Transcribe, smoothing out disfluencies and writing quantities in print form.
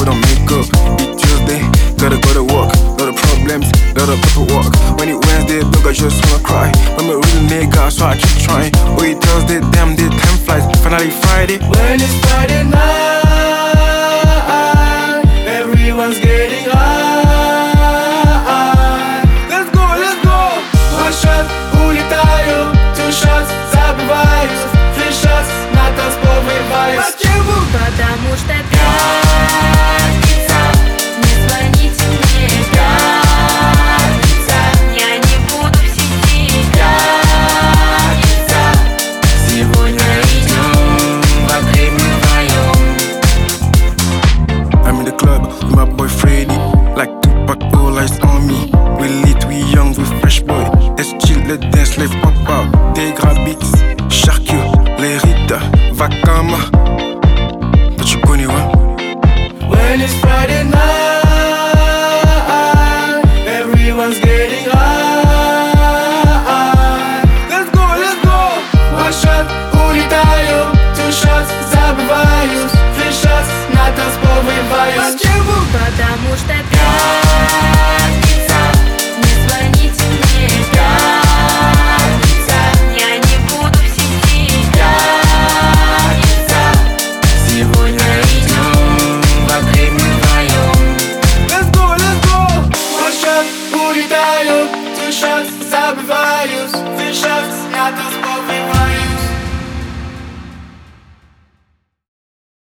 don't make up. It's Tuesday, gotta go to work. Lot of problems, lot of paperwork. When it Wednesday, dog, I just wanna cry. I'm a real nigga, so I keep trying. Oh, it Thursday, damn, the time flies. Finally Friday. When it's Friday night, everyone's getting high. Let's go, let's go. One shot, улетаю. Two shots, забываюсь. Three shots, на танцпол врываюсь. Потому что пятница, не звоните мне, пятница, я не буду в сети, пятница, сегодня идем во время вдвоем. I'm in the club with my boy Freddy. Like Tupac, all eyes on me. We lit, we young, we fresh boy. Let's chill, let's dance, let's pop out. Des beats, Sharkio, les Rita, Vakama. Tu connais, ouais? When it's Friday night, everyone's getting high. Let's go, let's go. One shot, улетаю. Two shots, забываюсь. Three shots, на танцпол врываюсь. Потому что